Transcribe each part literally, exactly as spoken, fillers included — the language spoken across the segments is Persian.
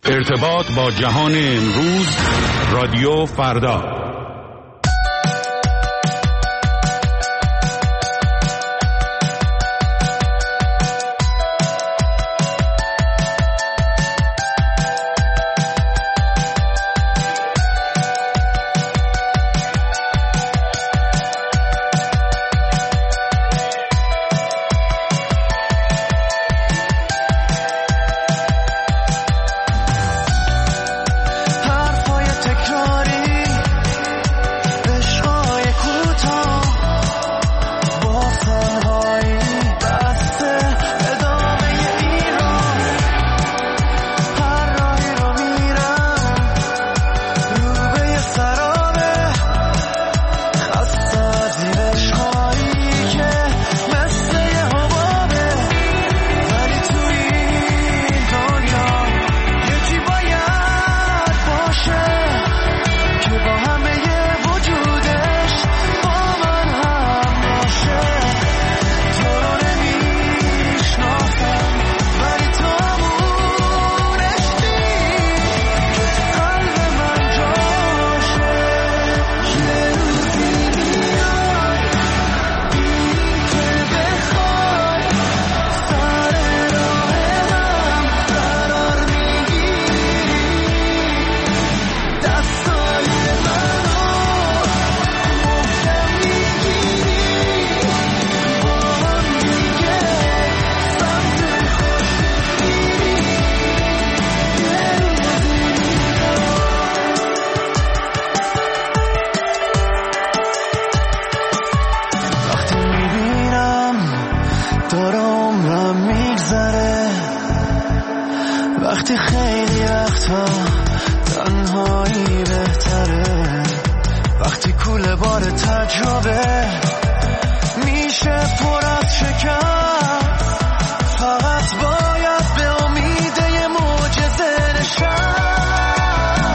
ارتباط با جهان امروز، رادیو فردا. وقتی خیلی وقتا تنهایی بهتره، وقتی کوله بار تجربه میشه پر از شکست، فقط باید به امید یه معجزه نشست.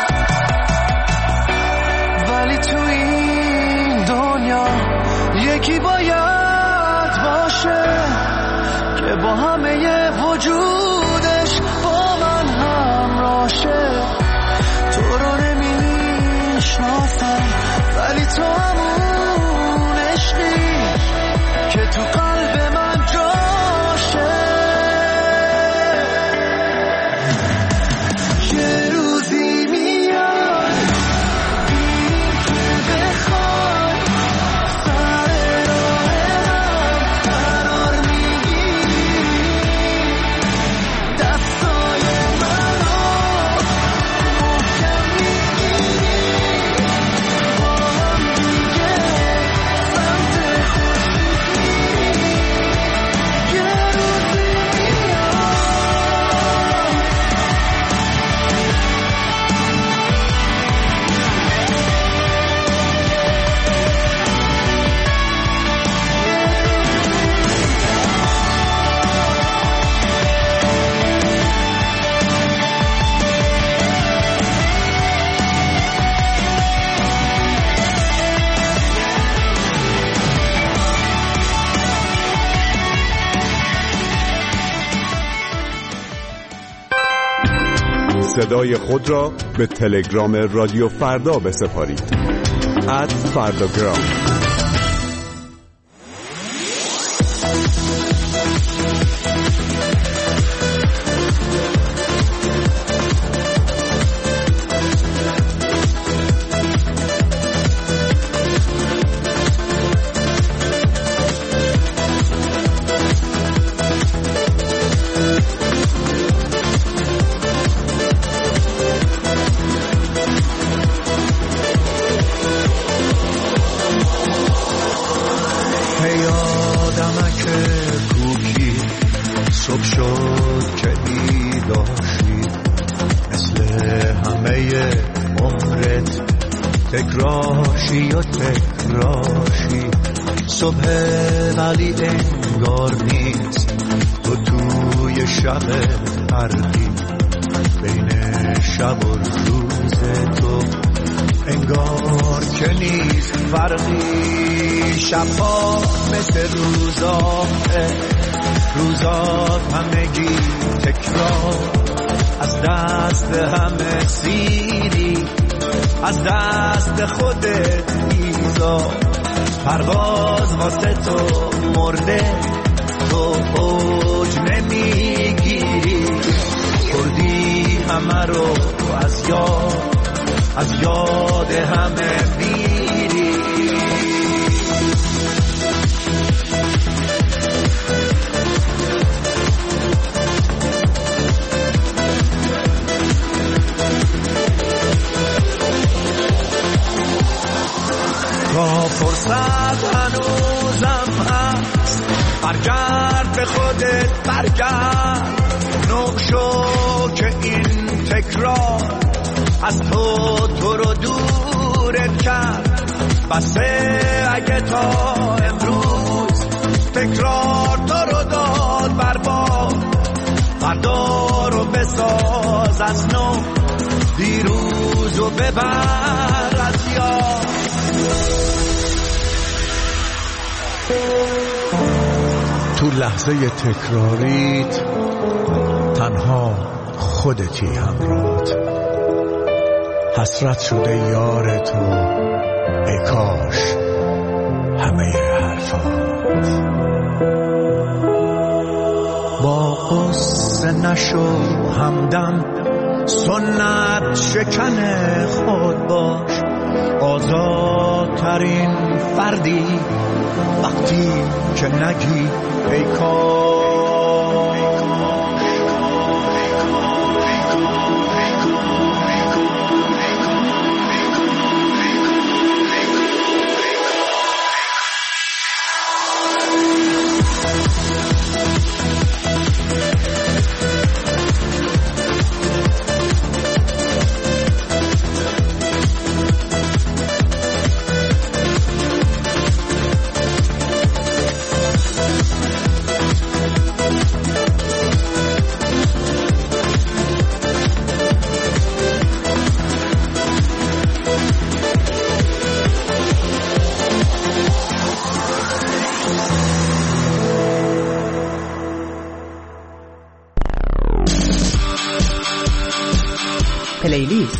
ولی تو این دنیا یکی باید باشه که با همه یه وجودش با من همراشه. تو رو نمیشناسم ولی تو همون عشقی که تو قلب من جاشه. یه روزی میاد این که بخوای سر راه من قرار میگیری، دستای منو محکم میگیری، با هم دیگه سمت خورشید میری. یه روزی میاد. صدای خود را به تلگرام رادیو فردا بسپارید. ات فرداگرام. صبح شد که بیداشی، مثل همه عمرت تکراشی و تکراشی. صبح ولی انگار نیست، تو توی شب غربی، بین شب و روز تو انگار که نیست فرقی. شبها مثل روزاه، روزات همگی تکرار، از دست همه سیری از دست خودت ایزا پرواز واسه تو مرده تو اوج نمیگیری کردی همه رو از یاد از یاد همه بیری تا فرصت هنوزم هست برگرد به خودت برگرد نو شو که این تکرار از تو تو رو دورت کرد بسه اگه تا امروز تکرار تو رو داد برباد فردا رو بساز از نو دیروز رو ببر از یاد تو لحظه تکراریت تنها خودتی همراهت حسرت شده یار تو ای کاش همه حرفات با قصه نشو همدم سنت شکن خود باش آزادترین فردی وقتی که نگی ای کاش پلیلیست.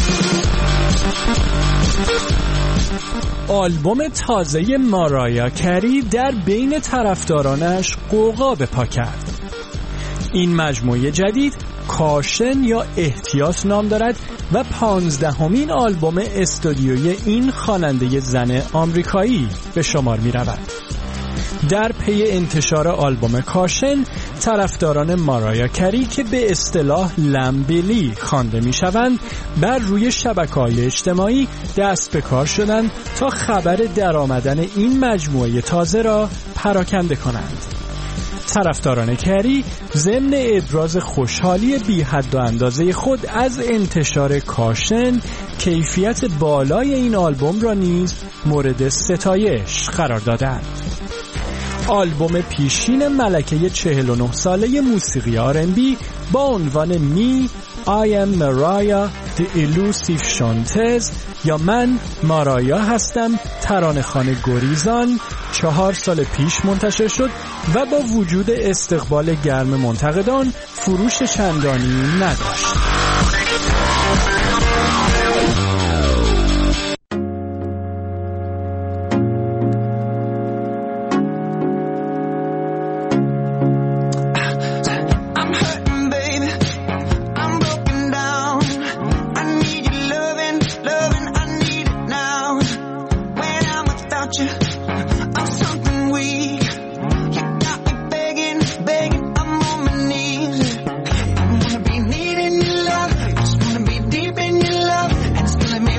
آلبوم تازه مارایا کری در بین طرفدارانش غوغا به پا کرد. این مجموعه جدید کاشن یا احتیاط نام دارد و پانزدهمین آلبوم استودیویی این خواننده زن آمریکایی به شمار می رود. در پی انتشار آلبوم کاشن طرفداران مارایا کری که به اصطلاح لمبیلی خوانده می شوند بر روی شبکه‌های اجتماعی دست به کار شدند تا خبر درآمدن این مجموعه تازه را پراکنده کنند. طرفداران کری ضمن ابراز خوشحالی بی حد و اندازه خود از انتشار کاشن کیفیت بالای این آلبوم را نیز مورد ستایش قرار دادند. آلبوم پیشین ملکه چهل و نه ساله موسیقی آر ان بی با عنوان می I am Mariah the Elusive Chantez یا من مارایا هستم ترانه‌خوان گریزان چهار سال پیش منتشر شد و با وجود استقبال گرم منتقدان فروش چندانی نداشت. Wanna be needing your love, just wanna be deep in your love, and it's pulling me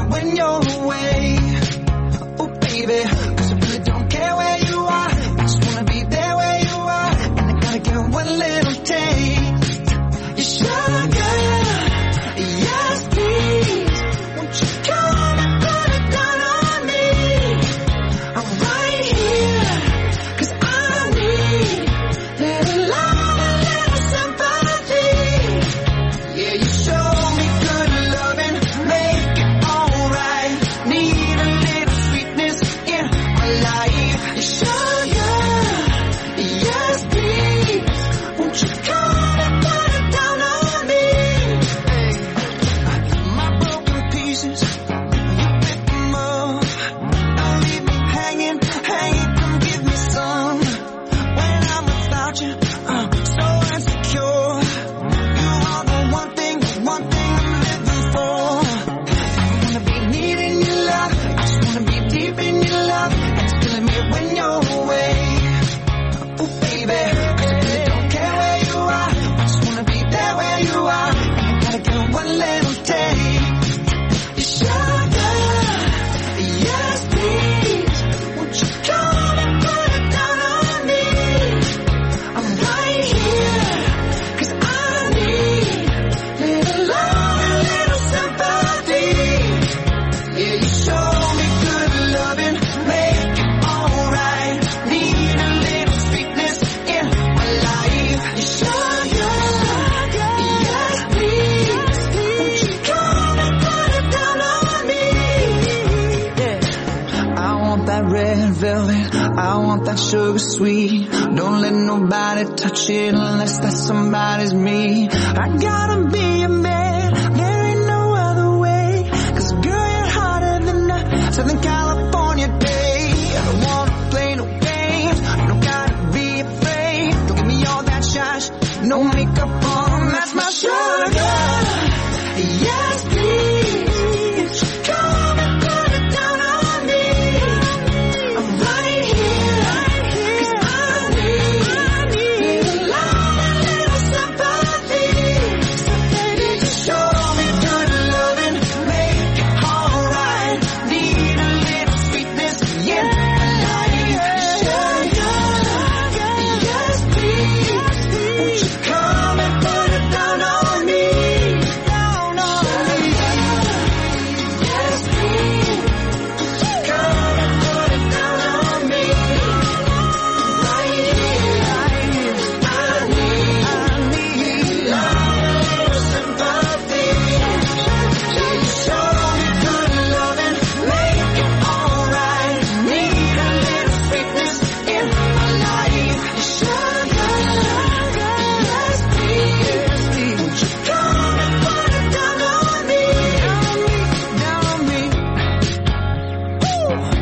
I want that sugar sweet. Don't let nobody touch it unless that somebody's me. I gotta be a man, there ain't no other way. Cause girl, you're hotter than a Southern California day. I don't wanna play no games, you don't gotta be afraid. Don't give me all that shash, no makeup on, that's my sugar. Yes, please, come and put it down on me. I'm right here, cause I need, need a love and little sympathy. So baby, just show me good loving, make it alright. Need a little sweetness in my life. Sugar, yes please, won't you come and put it down on me. Down on me. Yes please, come and put it down on me. Right here, right here. I need, I need love and little sympathy. Just show me good loving, make it alright. Need a little sweetness in my life. Sugar, yes please, won't you come and put it down on me. Down on me, down on me.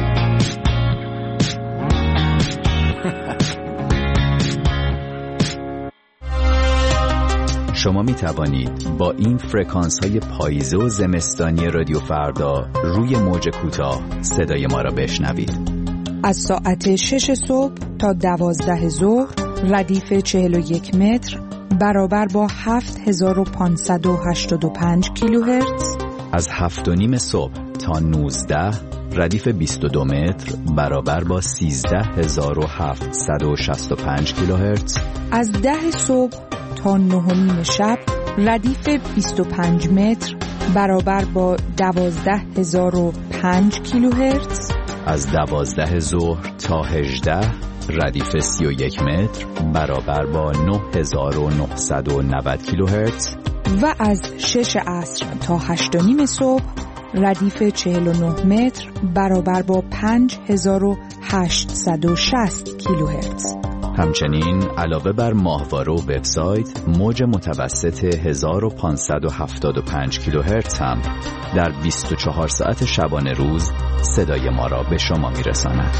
شما می توانید با این فرکانس های پاییزه و زمستانی رادیو فردا روی موج کوتاه صدای ما را بشنوید. از ساعت شش صبح تا دوازده ظهر ردیف چهل و یک متر برابر با هفت هزار و پانصد و هشتاد و پنج کیلوهرتز. از هفت و نیم صبح تا نوزده ردیف بیست و دو متر برابر با سیزده هزار و هفتصد و شصت و پنج کیلوهرتز. از ده صبح تا نه و نیم شب ردیف بیست و پنج متر برابر با دوازده هزار و پنج کیلوهرتز. از دوازده ظهر تا هجده ردیف سی و یک متر برابر با نه هزار و نهصد و نود کیلوهرتز. و از شش عصر تا هشت و نیم صبح ردیف چهل و نه متر برابر با پنج هزار و هشتصد و شصت کیلوهرتز. همچنین علاوه بر ماهواره و وبسایت، موج متوسط هزار و پانصد و هفتاد و پنج کیلوهرتز هم در بیست و چهار ساعت شبانه روز صدای ما را به شما میرساند.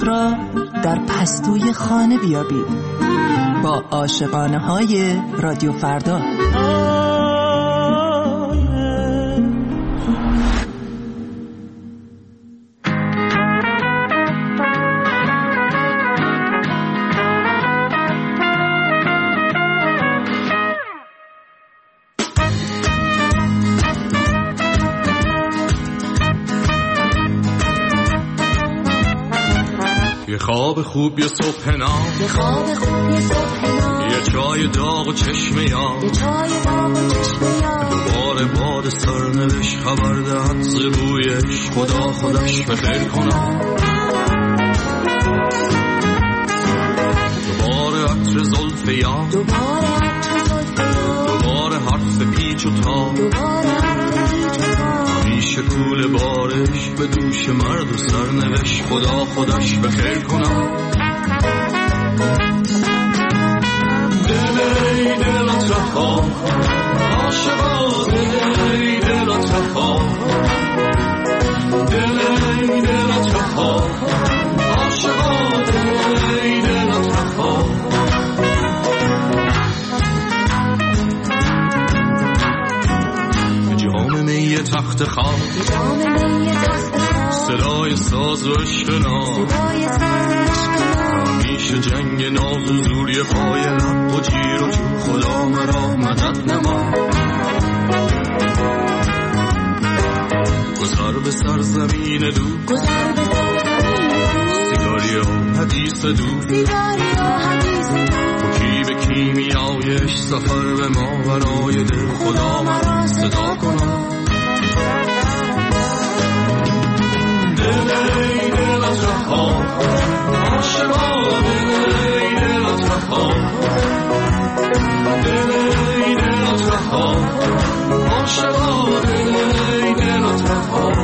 خود را در پستوی خانه بیابید با عاشقانه های رادیو فردا. یه خواب خوب یه صبح نام، یه خواب خوب یه صبح نام، یه چای داغ و چشم یاد، یه چای داغ و چشم یاد، دوباره باد سرنوشت خبر دهد ز رویش، خدا خودش بخیر کنم. دوباره عطر زلف یاد، دوباره عطر زلف یاد، دوباره حرف پیچ و تاب، دوباره حرف پیچ و تاب، همیشه کول بارش به دوش مرد و سرنوشت، خدا خودش بخیر کنم. دلی دلت رها عاشقا، دلی دلت رها، دلی دلت رها عاشقا، دلی دلت رها. جام می تخت خواب، جام می تخت خواب، صدای ساز و عشق نام، صدای ساز و عشق نام، همیشه جنگ ناز و زوری پای لب و جیر و جو، خدا مرا مدد نما. گذر به سر زمین دو، گذر به سر زمین دو، سیگاری و حدیث دو، سیگاری و حدیث دو، کی به کیمیایش سفر به ما برای دل، خدا مرا صدا کنم. دلی دلت رها عاشقا، دلی دلت رها، دلی دلت رها عاشقا، دلی دلت رها.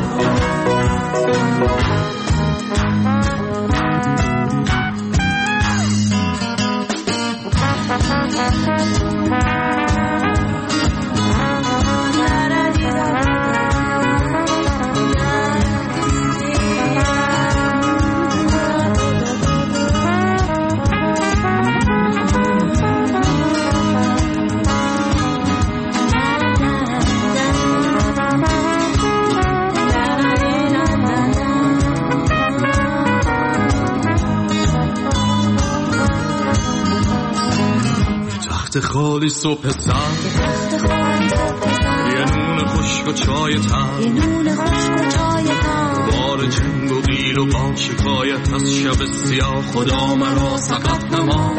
خالی صبح سر، یه نون خشک و چای تر، یه نون خشک و چای تر، بار جنگ و قیل و با شکایت از شب سیاه، خدا مرا سقط نما.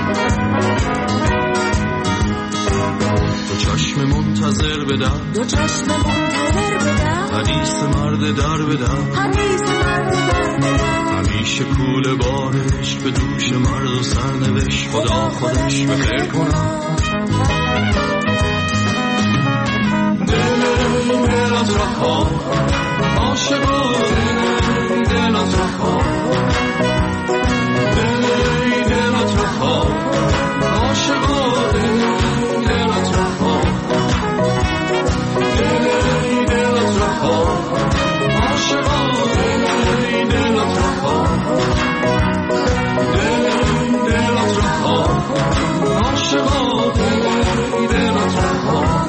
دو چشم منتظر بدم، دو چشم منتظر بدم، حدیث مرد در بدم، حدیث مرد در بدم، همیشه کول بارش به دوش مرد و سرنوشت، خدا خودش بخیر کنم. دلی دلت رها عاشقا، دلی دلت رها، دلی دلت رها عاشقا، دلی دلت رها، دلی دلت رها عاشقا، دلی دلت رها، دلی دلت رها عاشقا، دلی دلت رها.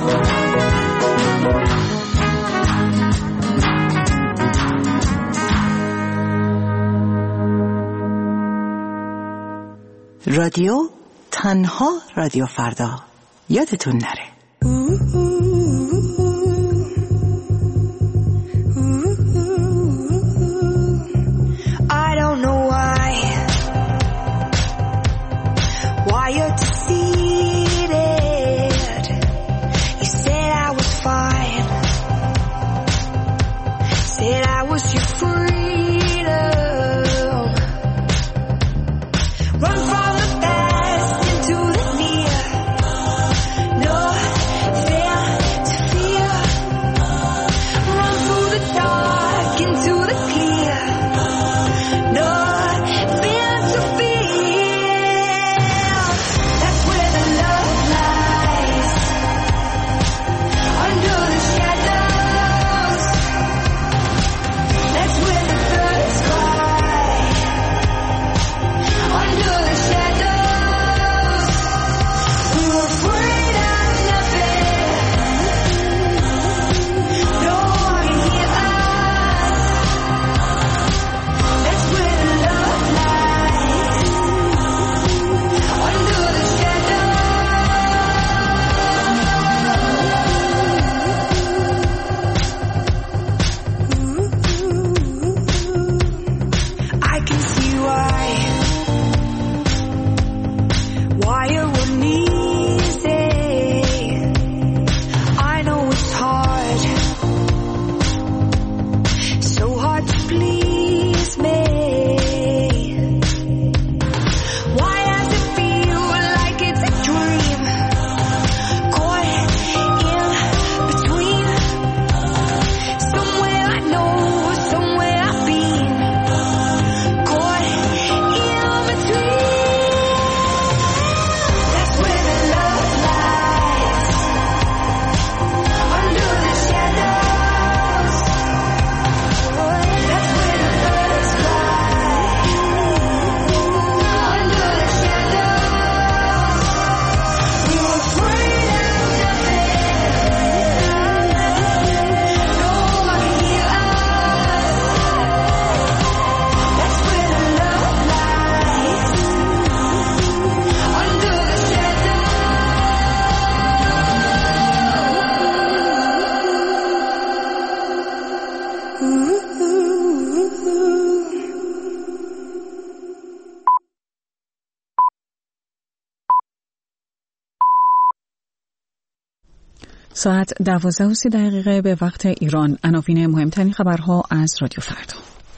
رادیو تنها رادیو فردا، یادتون نره. I don't know why Why you're defeated. You said I was fine, said I was your freedom. Run from the past into the fear. No fear. ساعت دوازده و سی دقیقه به وقت ایران. عناوین مهمترین خبرها از رادیو فردا.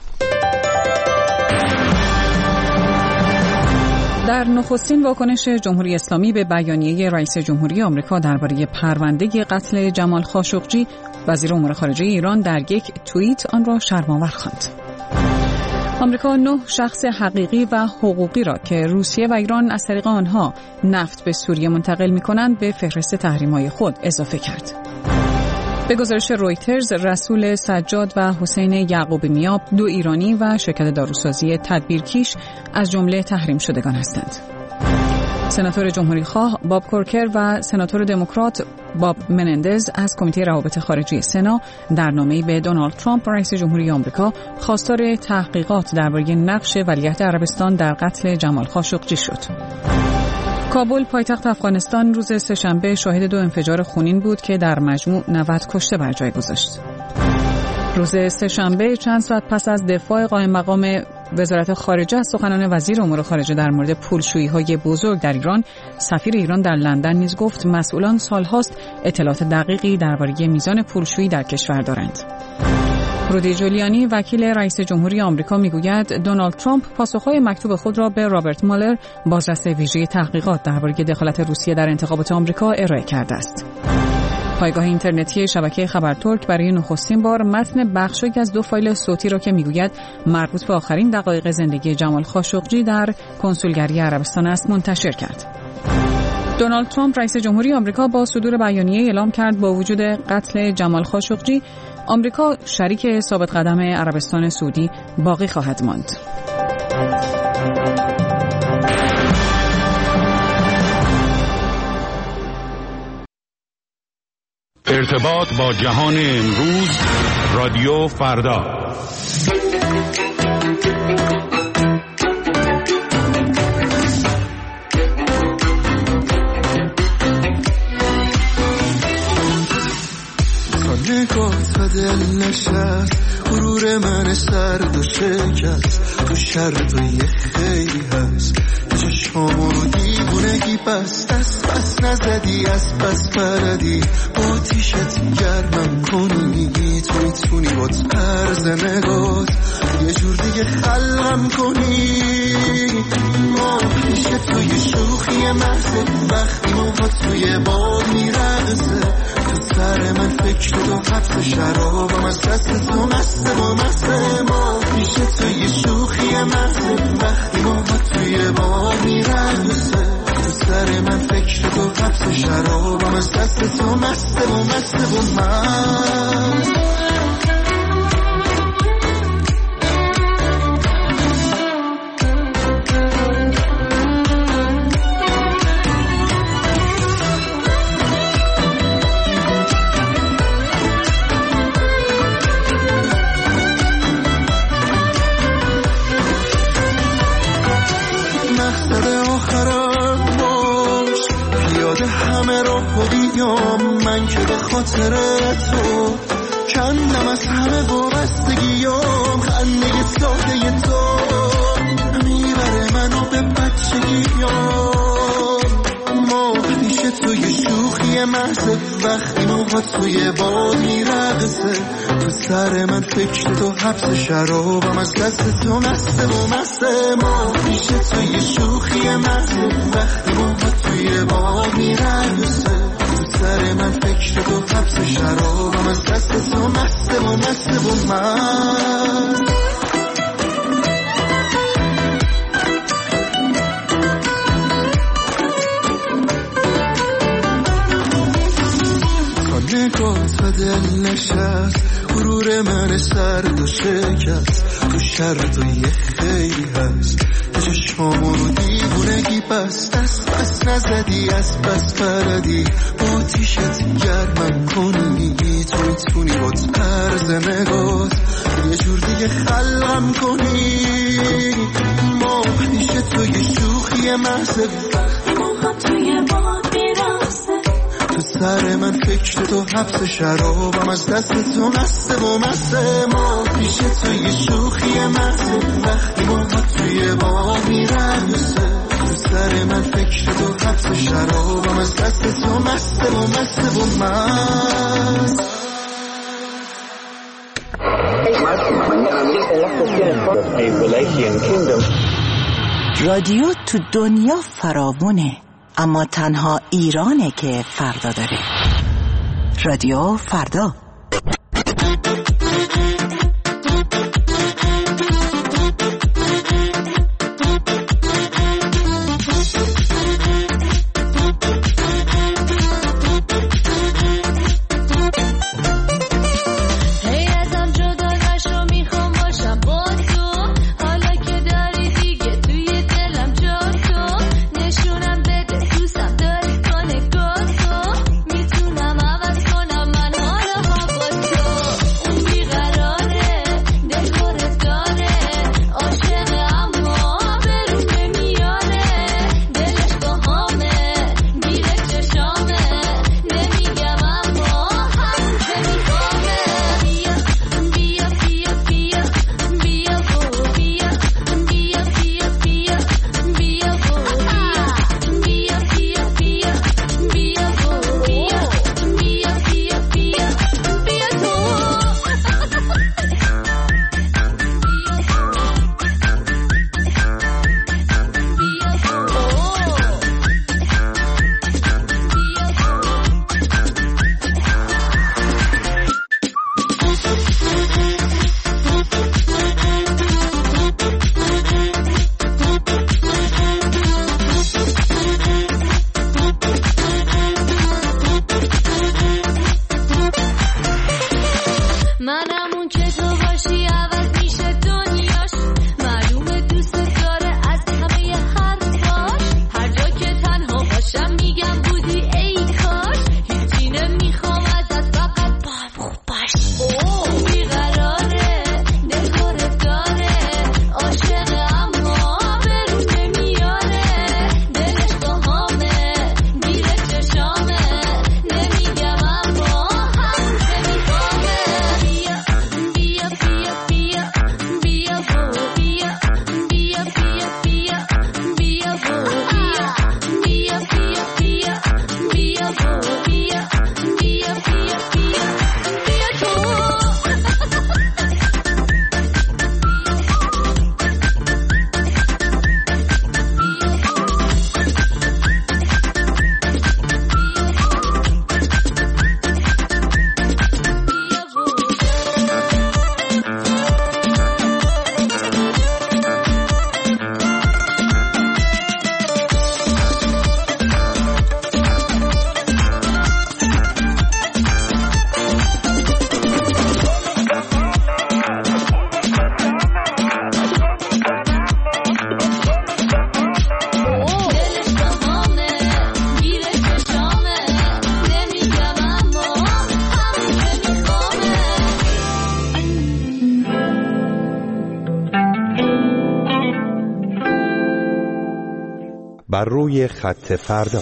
در نخستین واکنش جمهوری اسلامی به بیانیه رئیس جمهوری آمریکا درباره پرونده قتل جمال خاشقجی، وزیر امور خارجه ایران در یک توییت آن را شرم‌آور خواند. آمریکا نه شخص حقیقی و حقوقی را که روسیه و ایران از طریق آنها نفت به سوریه منتقل می‌کنند به فهرست تحریم‌های خود اضافه کرد. به گزارش رویترز، رسول سجاد و حسین یعقوبی میاب، دو ایرانی و شرکت داروسازی تدبیرکیش از جمله تحریم شدگان هستند. سناتور جمهوری خواه باب کورکر و سناتور دموکرات باب منندز از کمیته روابط خارجی سنا در نامه‌ای به دونالد ترامپ رئیس جمهوری آمریکا خواستار تحقیقات درباره نقش ولیعهد عربستان در قتل جمال خاشقجی شد. کابل پایتخت افغانستان روز سه‌شنبه شاهد دو انفجار خونین بود که در مجموع نود کشته بر جای گذاشت. روز سه‌شنبه چند ساعت پس از دفاع قائم مقام وزارت خارجه از سخنان وزیر امور خارجه در مورد پولشویی‌های بزرگ در ایران، سفیر ایران در لندن نیز گفت مسئولان سال‌هاست اطلاعات دقیقی درباره میزان پولشویی در کشور دارند. رودی جولیانی وکیل رئیس جمهوری آمریکا میگوید دونالد ترامپ پاسخهای مکتوب خود را به رابرت مالر، بازرس ویژه تحقیقات درباره دخالت روسیه در انتخابات آمریکا، ارائه کرده است. پایگاه اینترنتی شبکه خبر ترک برای نخستین بار متن بخشی از دو فایل صوتی را که میگوید مربوط به آخرین دقایق زندگی جمال خاشقجی در کنسولگری عربستان است منتشر کرد. دونالد ترامپ رئیس جمهوری آمریکا با صدور بیانیه اعلام کرد با وجود قتل جمال خاشقجی، آمریکا شریک ثابت قدم عربستان سعودی باقی خواهد ماند. ارتباط با جهان امروز، رادیو فردا. نگاه و دل نشست، غرور من سرد و شکست، تو شر تو یه خیلی هست، چشمامو رو دیوونگی بست، دست بس نزدی از بس پردی، با تیشت گرمم کنی، تو میتونی با طرز نگات یه جور دیگه خلقم کنی. ما میشه توی شوخی محض وقتی موها توی باد میرقصه، سر من فکر تو حبس شرابم از دست تو مسته و مسته. ما میشه توی شوخی محض وقتی ما توی باد میرقصه، سر من فکر تو حبس شرابم از دست تو مسته و مسته و من. من که به خاطر تو کندم از همه وابستگیام، خنده ساده تو میبره منو به بچگیام. ما میشه توی شوخی محض وقتی موها توی باد میرقصه، تو سر من فکر تو حبس شرابم از دست تو مسته و مسته. ما میشه توی شوخی محض وقتی موها توی باد میرقصه، سر من فکر تو حبس شرابم از دست تو مسته و مسته و من. تا نگاه و دل نشست، غرور من سرد و شکست، تو شر تو یه خیلی هست، چشمامو رو دیوونگی بست، دست بس نزدی از بس پردی، با تیشت گرمم کنی، تو میتونی با طرز نگات یه جور دیگه خلقم کنی. ما میشه توی شوخی محض وقتی موها توی باد میرقصه، تو سر من فکر تو حبس شرابم از دست تو مسته و مسته. ما میشه توی شوخی محض وقتی موها توی باد میرقصه، تو سر من فکر تو حبس شرابم از دست تو مسته و مسته و مست. رادیو تو دنیا فراوونه، اما تنها ایرانه که فردا داره. رادیو فردا. بر روی خط فردا.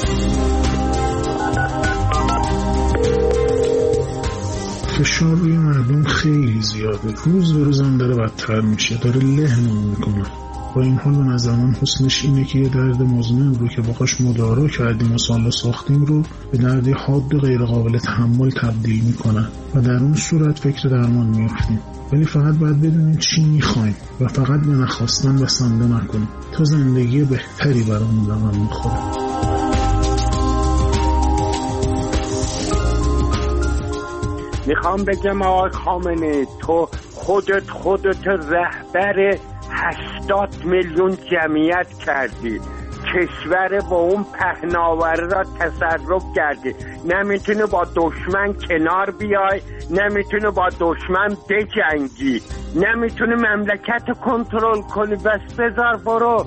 فشار روی مردم خیلی زیاده، روز به روزم داره بدتر میشه، داره لهمون میکنه. با این حال به نظر من حسنش اینه که یه درد مزمن رو که باهاش مدارا کردیم و سالا ساختیم رو به دردی حاد و غیر قابل تحمل تبدیل میکنن و در اون صورت فکر درمان میافتیم. ولی فقط باید بدونیم چی میخوایم و فقط به نخواستن بسنده نکنیم تا زندگی بهتری برامون رقم میخوره. میخوام بگم آقای خامنه‌ای، تو خودت خودت رهبر هشتاد میلیون جمعیت کردی، کشور با اون پهناوره را تصرف کردی، نمیتونی با دشمن کنار بیای، نمیتونی با دشمن بجنگی، نمیتونی مملکت کنترل کنی، بس بذار برو.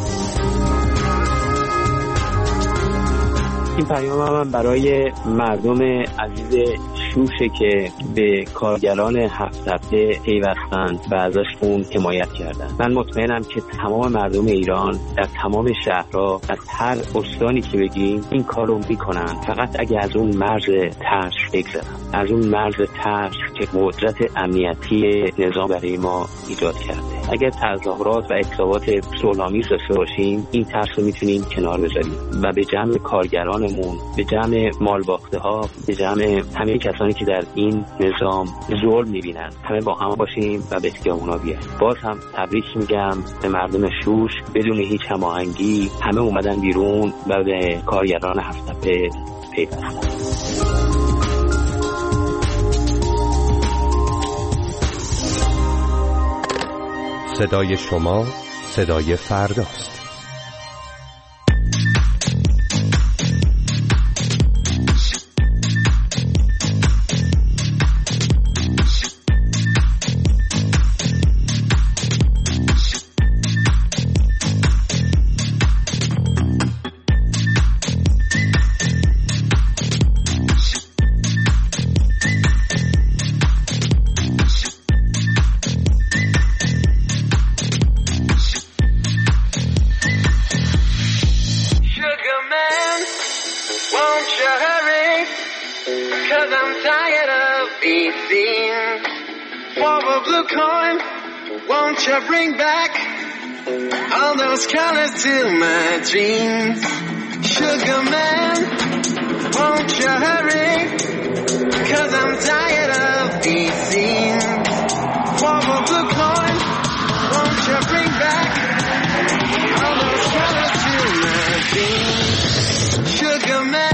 این پیام من برای مردم عزیز شوشه که به کارگران هفت هفته پیوستند و ازشون حمایت کردن. من مطمئنم که تمام مردم ایران در تمام شهرها از هر استانی که بگیم این کار رو میکنن، فقط اگه از اون مرز ترس بگذرن، از اون مرز ترس که قدرت امنیتی نظام برای ما ایجاد کرده. اگر تظاهرات و اکتسابات صلح‌آمیز داشته باشیم این ترس رو میتونیم کنار بذاریم و به جمع کارگرانمون، به جمع مالباخته‌ها، به جمع همه کسانی که در این نظام ظلم میبینن همه با هم باشیم و به خیابونا بیایم. باز هم تبریک میگم به مردم شوش، بدون هیچ هماهنگی همه اومدن بیرون و به کارگران هفت تپه پیوستن. صدای شما صدای فرداست. Won't you bring back all those colors to my dreams? Sugar man, won't you hurry? Cause I'm tired of these scenes. For a blue coin, won't you bring back all those colors to my dreams? Sugar man.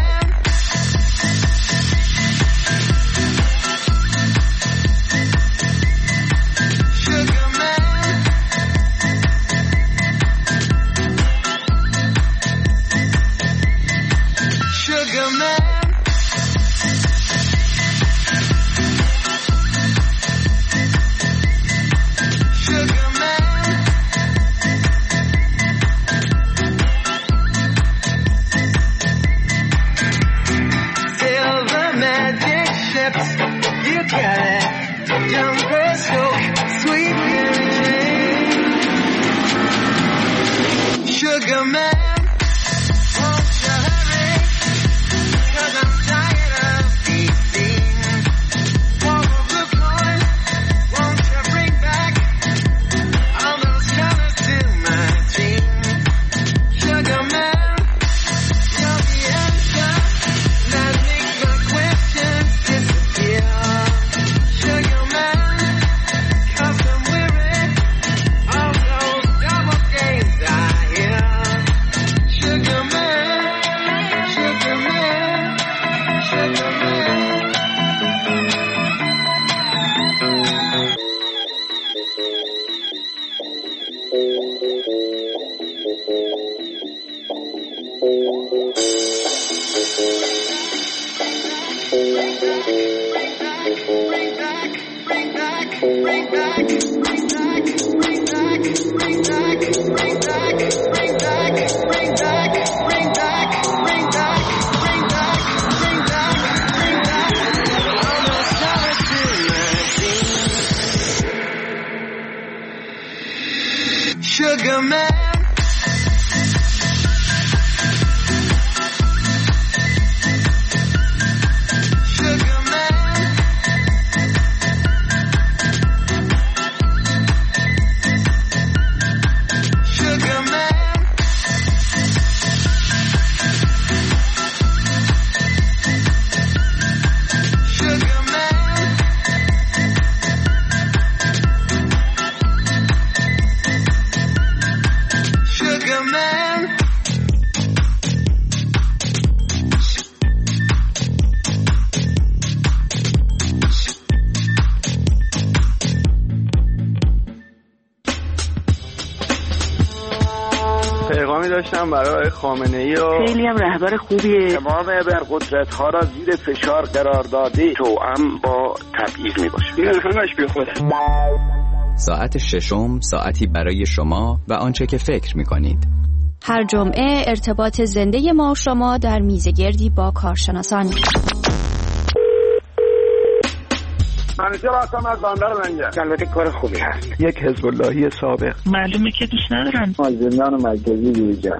Sugar man. Sugar man. پیغامی داشتم برای خامنه‌ای و خیلی هم رهبر خوبیه. تمام ابرقدرت‌ها را زیر فشار قرار داده توأم با تبعیض میباشه. این همش بی خوده. ساعت ششم ساعتی برای شما و آنچه که فکر می‌کنید. هر جمعه ارتباط زنده ما و شما در میزگردی با کارشناسان. منیجر هستم از بندر منجر. البته کار خوبی هست. یک حزب اللهی سابق. معلومه که دوست ندارن. مازندران مرکزی دیجا.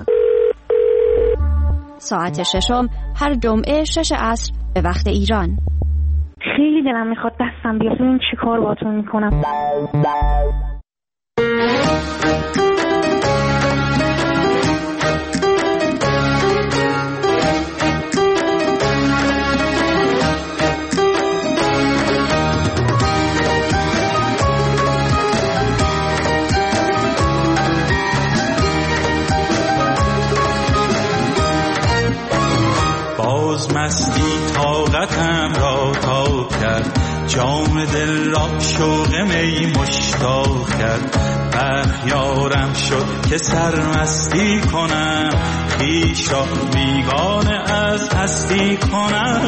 ساعت ششم هر جمعه شش عصر به وقت ایران. خیلی دلم میخواد دستم بیاد. این چی کار باتون میکنم؟ مستی طاقتم را تاب کرد، جام دل را شوق می مشتاق کرد. بخیارم شد که سرمستی کنم، خویش را بیگانه از هستی کنم.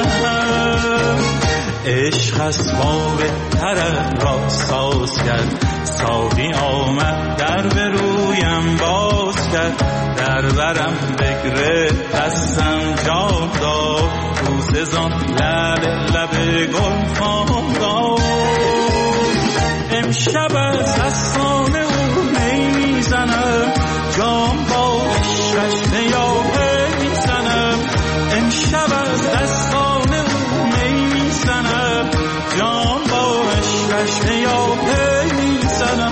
عشق اسباب طرب را ساز کرد، ساقی آمد در به رویم باز کرد. در برم بگرفت دستم جام داد، بوسه زان لب لب گل فام داد. امشب از دستان او می میزنم، جام با عشقش نیاپه میزنم. امشب از دستان او می میزنم، جام با عشقش نیاپه میزنم.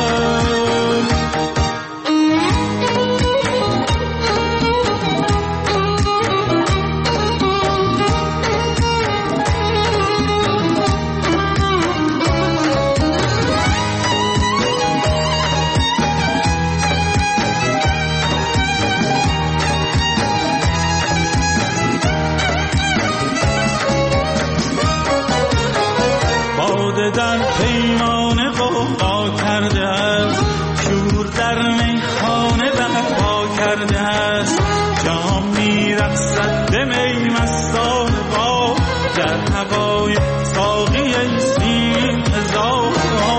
در پیمان قوقا کرده است، شور در میخانه برپا کرده است. جام میرقصد به می مستان با، در هوای ساقی سیم هزار.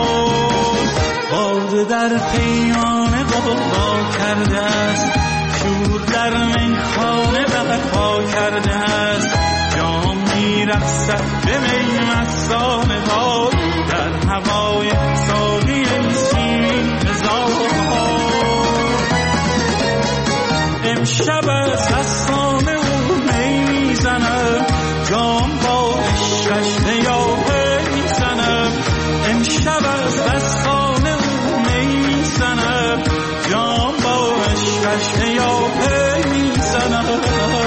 باده در پیمان قوقا کرده است، شور در میخانه برپا کرده است. جام میرقصد به می مستان با، در هوای ساقی سیم هزار. امشب از دستان او می میزنم، جام با عشقش نیاپه میزنم. امشب از دستان او می میزنم، جام با عشقش نیاپه میزنم.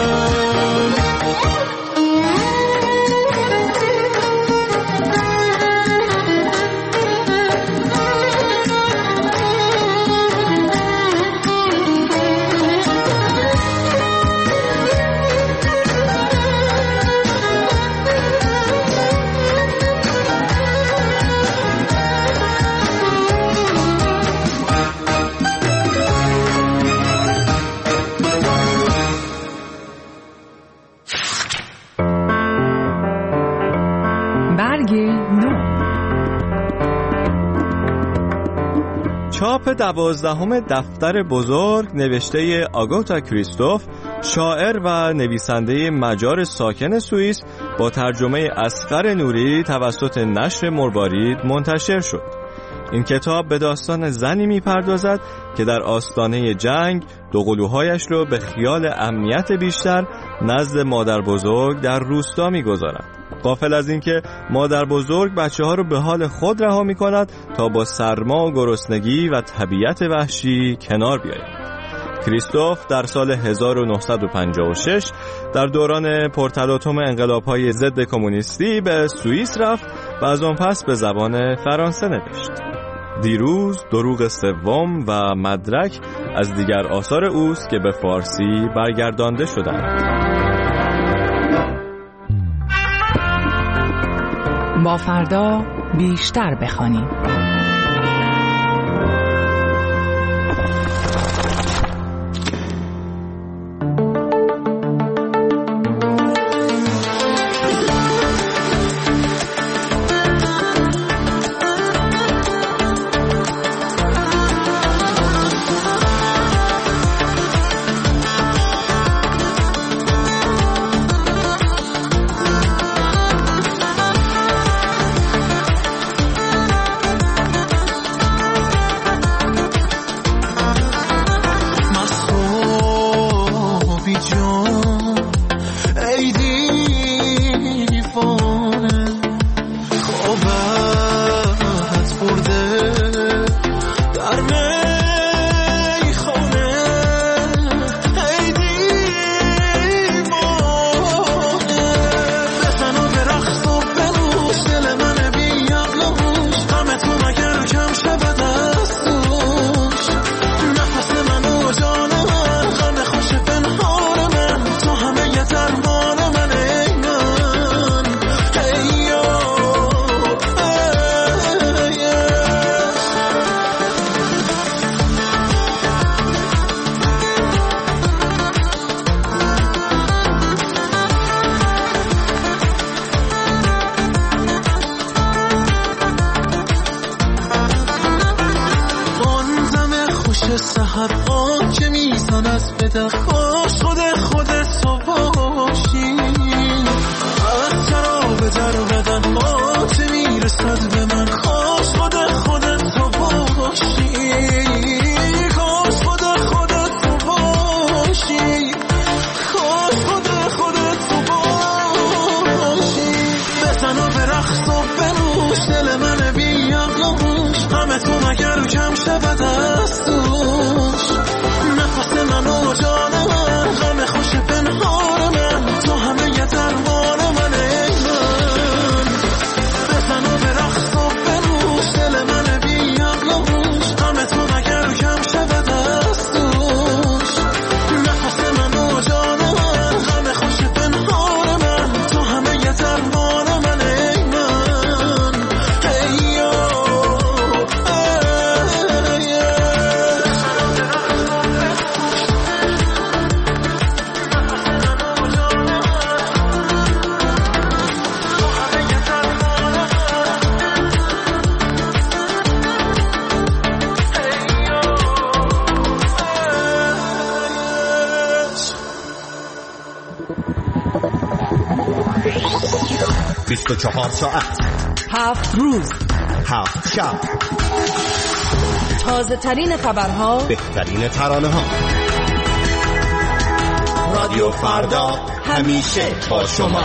چاپ دوازدهم دفتر بزرگ نوشته آگوتا کریستوف، شاعر و نویسنده مجار ساکن سوئیس، با ترجمه اصغر نوری توسط نشر مروارید منتشر شد. این کتاب به داستان زنی میپردازد که در آستانه جنگ دوقلوهایش رو به خیال امنیت بیشتر نزد مادر بزرگ در روستا میگذارد. غافل از اینکه مادر بزرگ بچه ها رو به حال خود رها می کند تا با سرما و گرسنگی و طبیعت وحشی کنار بیاید. کریستوف در سال هزار و نهصد و پنجاه و شش در دوران پرتلاطم انقلاب‌های ضد کمونیستی به سوئیس رفت و از آن پس به زبان فرانسه نوشت. دیروز دروغ سوم و مدرک از دیگر آثار اوست که به فارسی برگردانده شدند. با فردا بیشتر بخوانیم. مثل سحرها که میزن از بدر کاش خود خودت تو باشی از تراب در بدن ها چه میرسد به من کاش خود خودت تو باشی کاش خود خودت تو باشی کاش خود خودت تو باشی بزن و به رقص و بنوش دل من بی عقل و گوش همه تو مگر و کم شود از دوش نفس من و جان من غم خوش پنهان من تو همه یه درمان من ای من بزن و به رقص و بنوش دل من بی عقل و گوش همه تو مگر و کم شود از دوش نفس من و جان من غم خوش پنهان من تو همه یه درمان من ای من ای یو بیست و چهار ساعت، هفت روز، هفت شب، تازه ترین خبرها، بهترین ترانه ها. رادیو فردا همیشه با شما.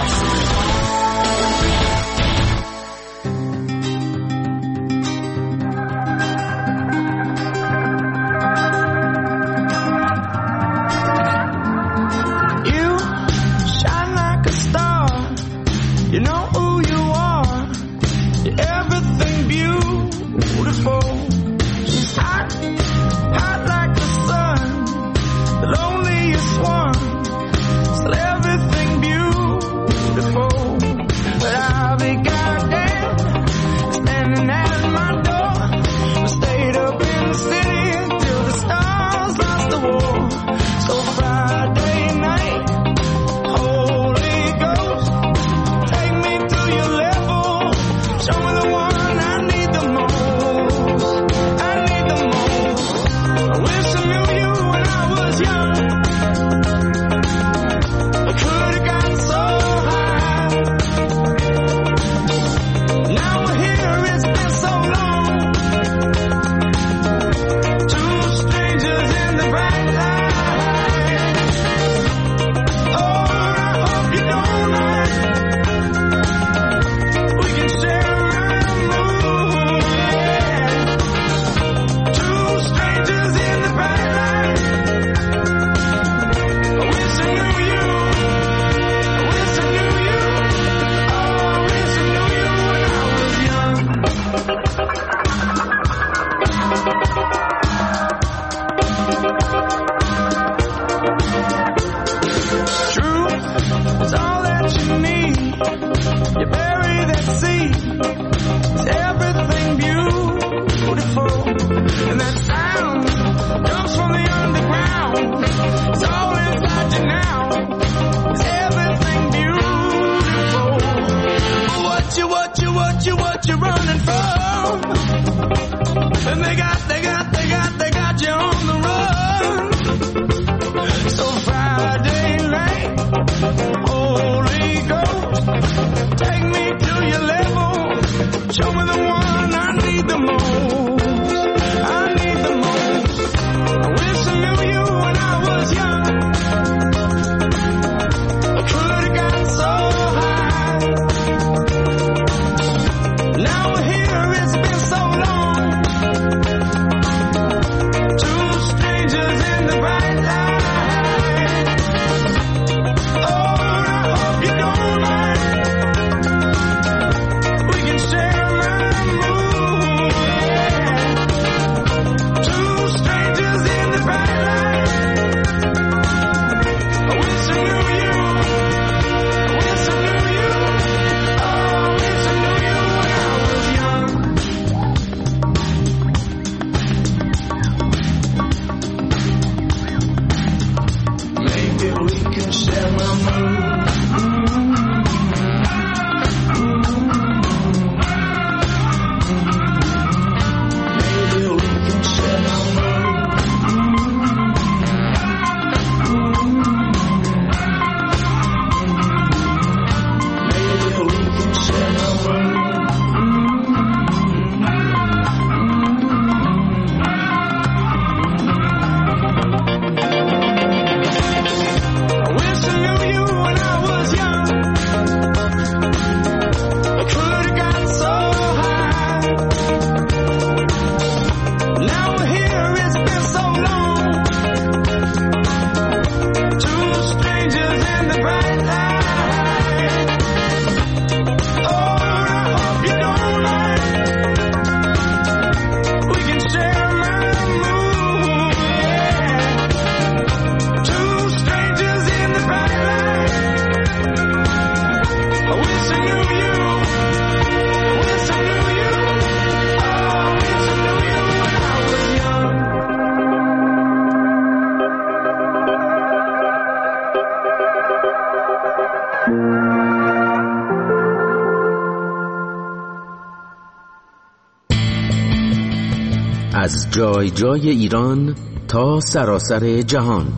از جای جای ایران تا سراسر جهان.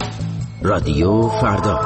رادیو فردا.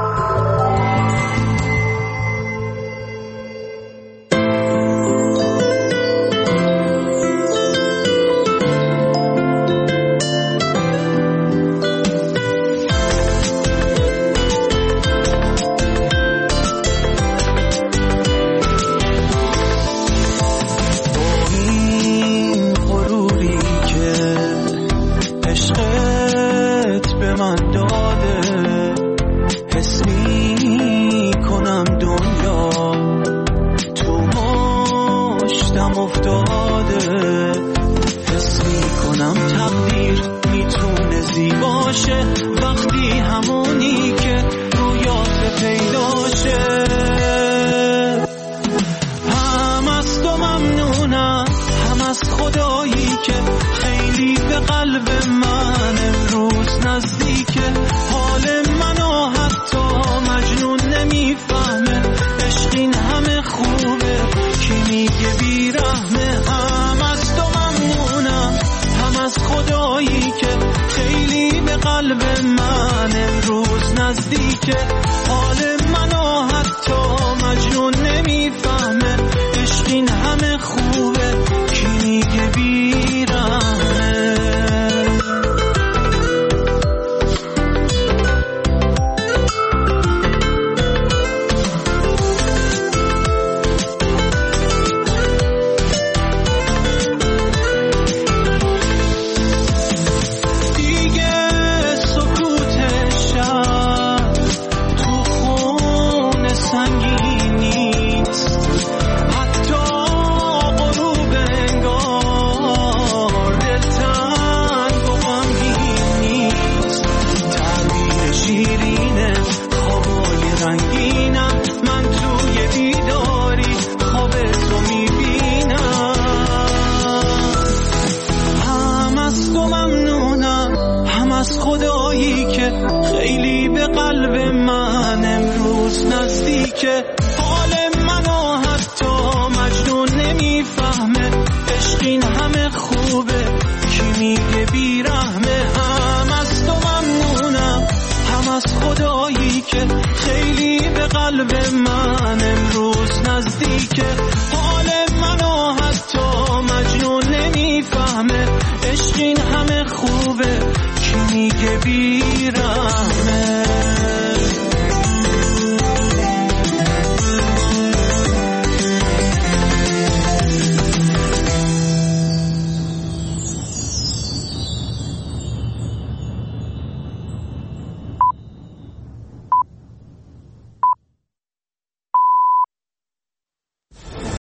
عشق این همه خوبه کی میگه بیرم